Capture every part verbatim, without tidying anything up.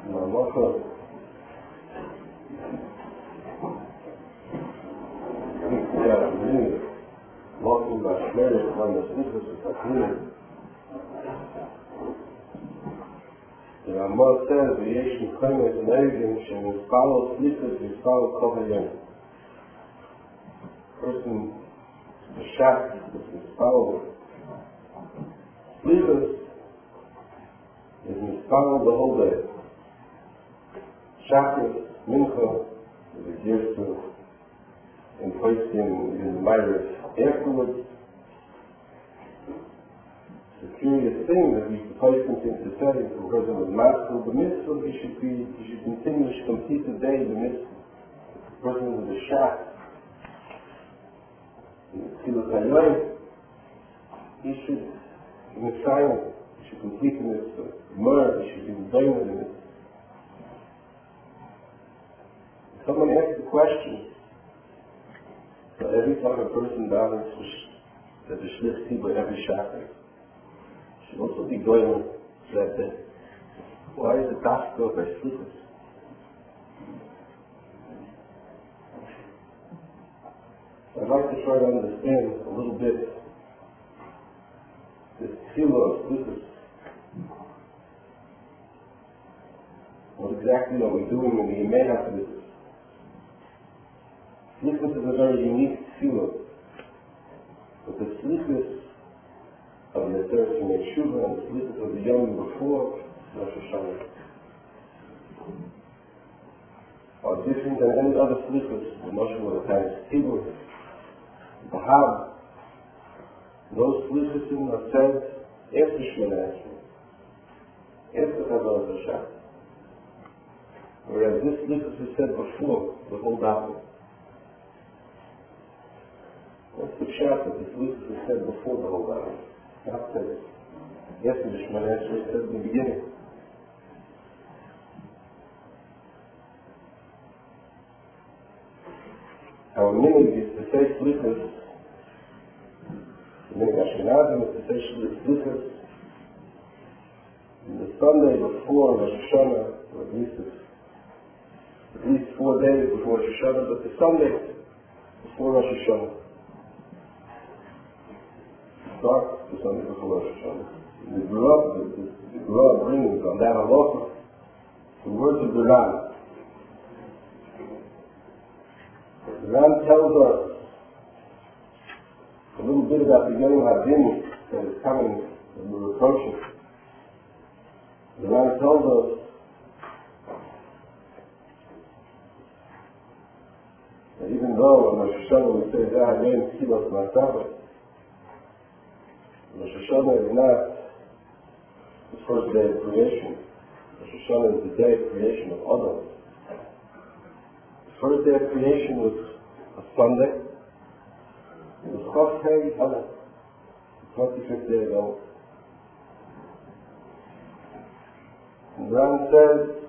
Malachah. Ja, nu. Walking by Schmerz on the Slichus of Taklinim. The Ramah says, V'yesh Mekaymet Neivim Shemispalo Slichus V'yispalo Kovayim. Person, the shack, is Mispalo. Slichus is Mispalo the whole day. Shackles, Mincha, is a gift to and placed in, in the Midas afterwards. It's a curious thing that we place him into setting for the person with master the mitzvah, he should be, he should continue to complete the day the mitzvah. The person with the shack, in the Tzilut HaYom, he should, in the silence, he should complete the mitzvah. The Mer, he should be done with the mitzvah. Someone asked the question, so every time a person davens at the Shlich Tzibur every Shabbos, should also be going that day. Why is the Tafka by Shlichus? I'd like to try to understand a little bit this Tefillah of Shlichus. What exactly are we doing when we may have Shlichus? Shlichus is a very unique tefillah, but the shlichus of the Teres Yeshuva and the shlichus of the Yom before Rosh Hashanah are different than any other shlichus. The Moshe would have had Tzibur, Bahab. Those shlichusim are said after Shemona Esrei, after Chazal Hashem, whereas this shlichus is said before the whole davening. What's the pshat that the shlichus is said before the whole davening? Not said after the Shemona Esrei, said in the beginning. Our minhag is to say shlichus. The minhag Ashkenazim is to say shlichus on the Sunday before Rosh Hashanah, or at least at least four days before Rosh Hashanah, but the Sunday before Rosh Hashanah. Start the Sunday before Rosh Hashanah. The Gemara, the, the, the Gemara brings on that halacha the words of the Ran. The Ran tells us a little bit about the Yom HaDin that is coming and we're approaching. The Ran tells us that even though on Rosh Hashanah we say Zah Yom Tzilos Ma'asavah, Rosh Hashanah is not the first day of creation. Rosh Hashanah is the day of creation of Adam. The first day of creation was a Sunday. It was Chof Hei Adar, the twenty-fifth day of Elul. And Ran says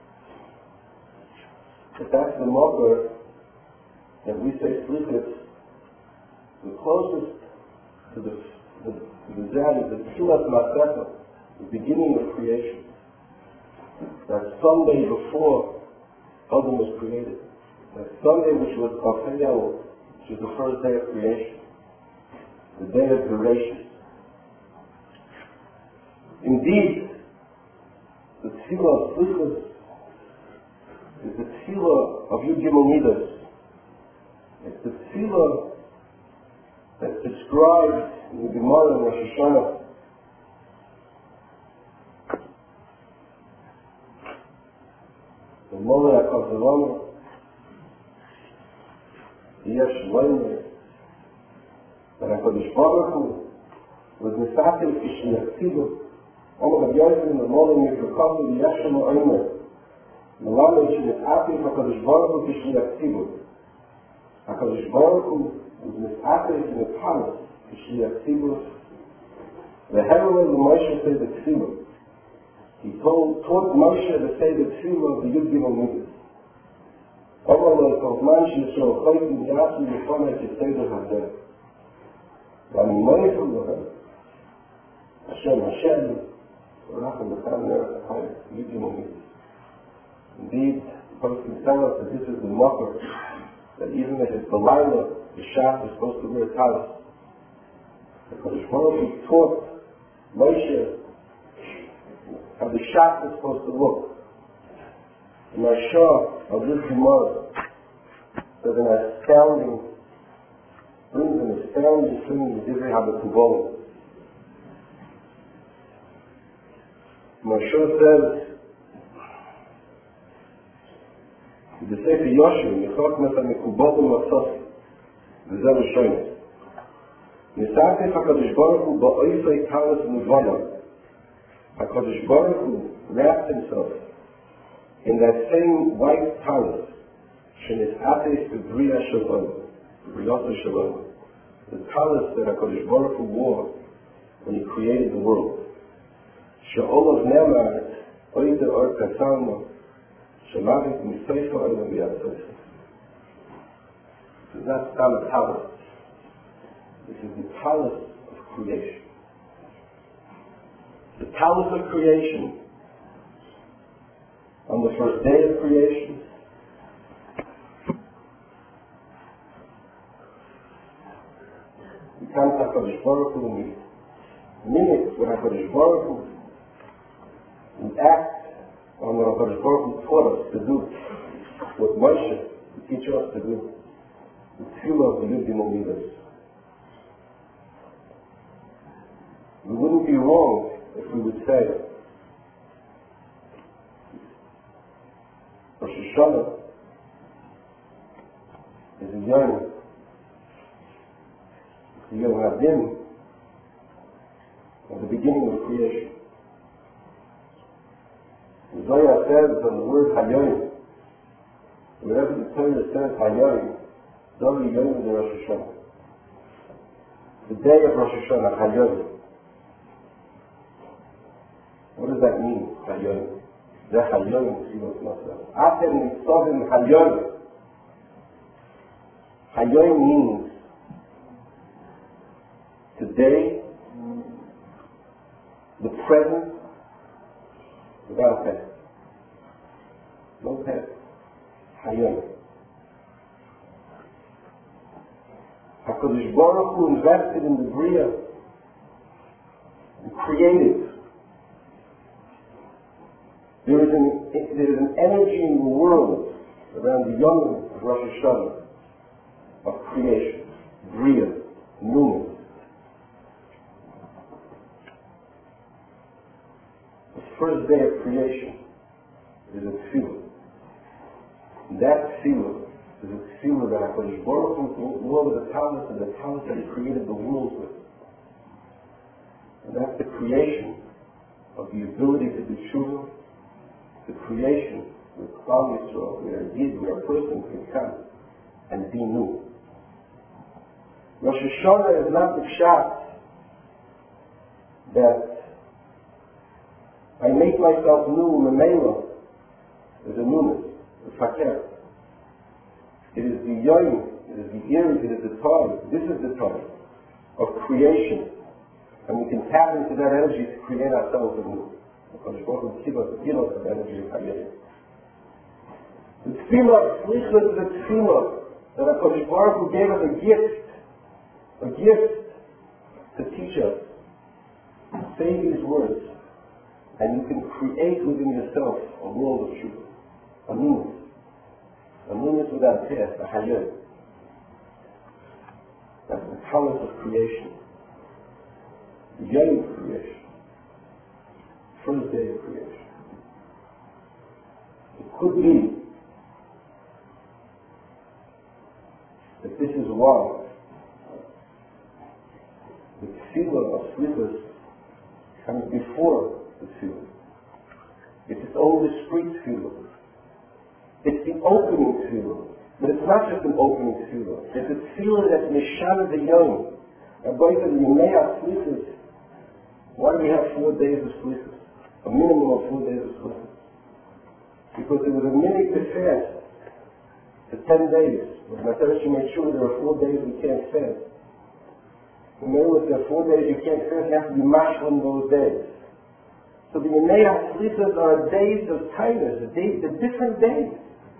that that's the marker that we say shlichus, the closest to the The, the Zad is the Tzilas Ma'aseh, the beginning of creation. That Sunday before Adam was created. That Sunday which was Chof Hei Elul, which is the first day of creation. The day of duration. Indeed, the Tefillah of Shlichus is the Tefillah of Yud Gimel Midas. It's the Tefillah that's described in the Gemara in Rosh Hashanah. The Molei HaKavzavana, Yesh Loimeh, that HaKadosh Baruch Hu was Nisakel Kishliach Tzibur, Omer HaYosef, the Molei Mikrokavu, Yesh Loimeh, Melamed Shenisakel HaKadosh Baruch Hu Kishliach Tzibur. HaKadosh Baruch Hu was Nisakel in the palace, Kishliach Tzibur. The herald of Moshe said the Tzibur. He told, taught Moshe to say the Tzibur of the Yud Gimel Midas. Omer Lo Kovman Sheyisrael Choyim Yasu Yifoneh Kiseder Hazeh. V'ani Moichu Lohem Hashem Hashem Racham L'Cham Nerech HaChayim Yud Gimel Midas. Indeed, the Prophet tells us that this is the mother, that even if it's the Laila, the Shaf is supposed to wear talis. Because the Baruch taught Moshe how the Shaf is supposed to look. And I saw of this Gemara there's an astounding, brings an astounding thing in the Divrei HaBetubot. Moshe says, the Sefer Yoshua, Yechot Meta Mekubot U'Matzos, וזה ראשון. ניסעתי הקדוש ברוך הוא באויפי טלס ונבונה. הקדוש ברוך הוא wrapped himself in that same white talus שנסעתי בבריאה שלום, בבריאות שלום, the talus that HaKadosh Baruch Hu wore when he created the world. שאולov נאמר, אוי דה אור קטלנו, שמוות מסייפה אוילם ביד סייפה. This is not a talus. This is the talus of creation. The talus of creation, on the first day of creation, becomes HaKadosh Baruch Hu, and we mimic what HaKadosh Baruch Hu, we act on what HaKadosh Baruch Hu taught us to do, what Moshe would teach us to do. The tefillah of the Yud Gimel Midas. We wouldn't be wrong if we would say Rosh Hashanah is a yom, it's a yom hadin of the beginning of creation. The Zohar says on the word Hayom, wherever the Torah says Hayom, Dori Yom the Rosh Hashanah. The day of Rosh Hashanah, Hayom. What does that mean, Hayom? The Hayom Tzivot Masah. Atem Nitzovim Hayom. Hayom means today, the present, without past. No past. Hayom. HaKadosh Baruch Hu invested in the Bria and created. There is, an, there is an energy in the world around the Yom of Rosh Hashanah of creation, Bria, newness. The first day of creation is a tefillah. That tefillah is a tefillah that HaKadosh Baruch Hu knew of the talents and the talents that he created the world with. And that's the creation of the ability to do tshuva, the creation with Klal Yisrael, where a yid, where a person can come and be new. Rosh Hashanah is not the pshat that I make myself new, memela, is a newness, a fakir. It is the yom, it is the era, it is the time, this is the time of creation. And we can tap into that energy to create ourselves anew. HaKadosh Baruch Hu give us, give us that energy of creation. The tefillah, slichus is a tefillah that HaKadosh Baruch Hu gave us a gift, a gift to teach us. Say these words, and you can create within yourself a world of truth, a newness. A newness without past, a hayom. That's the talent of creation. The yom of creation. First day of creation. It could be that this is why the tefillah of slippers comes before the tefillah. It's its own discrete tefillah. It's the opening tefillah. But it's not just an opening tefillah. It's a tefillah that's mishana the yom. And boy said, Yemei HaSlichus. Why do we have four days of slichus? A minimum of four days of slichus. Because there was a minute to fast for ten days. But my Torah made sure there are four days we can't fast. Remember, if there are four days you can't fast, you have to be mashal in those days. So the Yemei HaSlichos are days of kindness, the days, the different days.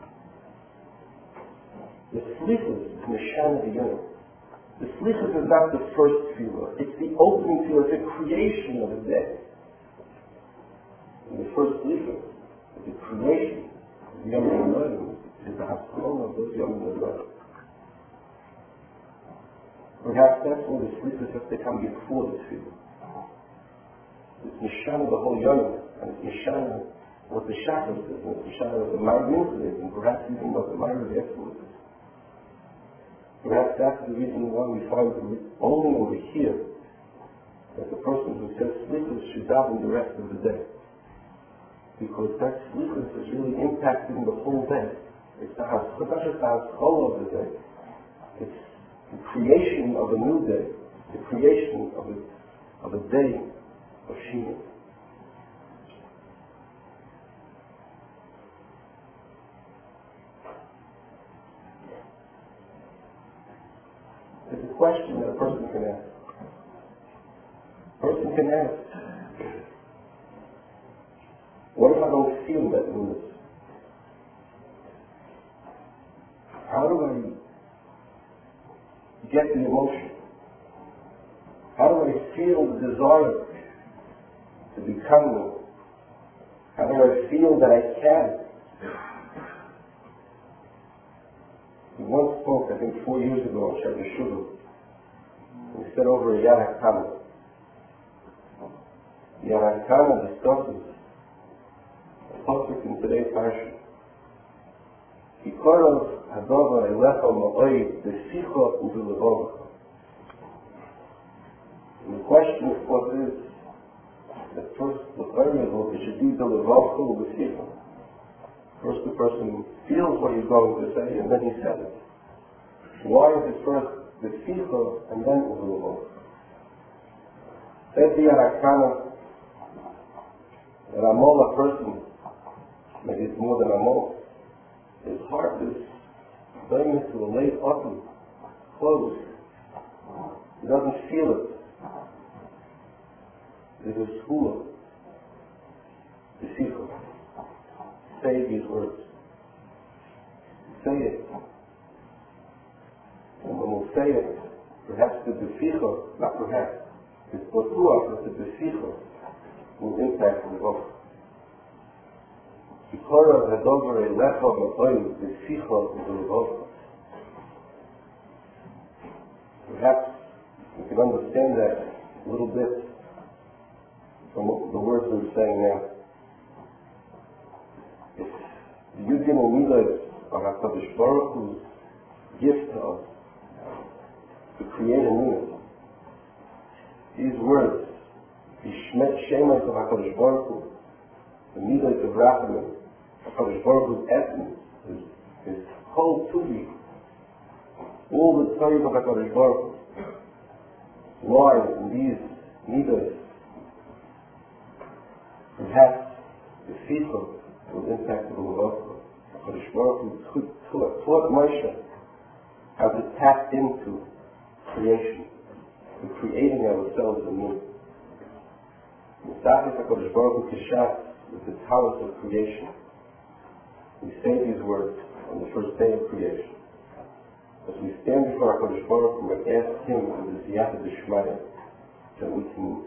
The Slichos is Neshana B'Yonim. The Slichos is not the first tefillah. It's the opening tefillah, it's the creation of the day. And the first Slichos is the creation of the Yom HaNoim, is the Haskalah of those Yom HaNoim. Perhaps that's where the Slichos have to come before the tefillah. It's Neshana the whole Yom, and it's Neshana what the Shacharis is, and it's Neshana what the Ma'ariv is, and perhaps even what the Ma'ariv afterwards is. Perhaps that's the reason why we find only over here that the person who says Slichos should daven the rest of the day. Because that Slichos is really impacting the whole day. It's the Haskalah of the day. It's the creation of a new day. The creation of a, of a day of Shina. It's a question that a person can ask. A person can ask, what if I don't feel that newness? How do I get the emotion? How do I feel the desire to become new? How do I feel that I can? We once spoke, I think four years ago, on Shabbos Shuvah. We said over a Yad HaKama. Yad HaKama discusses a pasuk in today's parsha. Kikorov Hadova Elecha Ma'oi B'Sicha U'B'Levocha. And the question, of course, is that first the Torah is what it should be the Levocha U'B'Sicha. First the person feels what he's going to say, and then he says it. Why is it first the Sicha and then U'Levocha? Says the Yad HaKama that Amol, a person, maybe it's more than Amol, his heart is going into a late autumn, closed. He doesn't feel it. There's a school, the Sicha. Say these words. Say it. And when we say it, perhaps the B'Sicha, not perhaps, it's B'Tuach, that the B'Sicha will impact the vote. Kikorah Hadover Elecha Ma'oi B'Sicha U'B'Levocha. Perhaps we can understand that a little bit from the words we're saying now. The Yud Gimel Milos of HaKadosh Baruch Hu's gift to us to create a new. These words, the Shmet Shemas of HaKadosh Baruch Hu, the Milos of Rachamim, HaKadosh Baruch Hu's essence, his, his whole Tuvi, all the Torah of HaKadosh Baruch Hu lies in these Milos. Perhaps the Sicha will impact the Levocha. HaKadosh Baruch Hu taught Moshe how to tap into creation, to creating ourselves anew. Misafik HaKadosh Baruch Hu Kishat with the talent of creation. We say these words on the first day of creation. As we stand before HaKadosh Baruch Hu and ask Him for the Ziyata D'Shmaya, that we can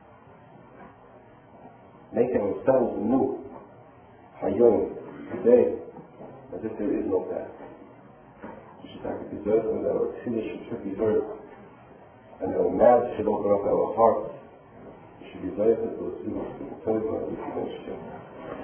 make ourselves anew, Hayom, today, as if there is no past. We should have to deserve and our tefillah should be deserved. And our mouths should open up our hearts. We should be deserved to those things to the Torah and the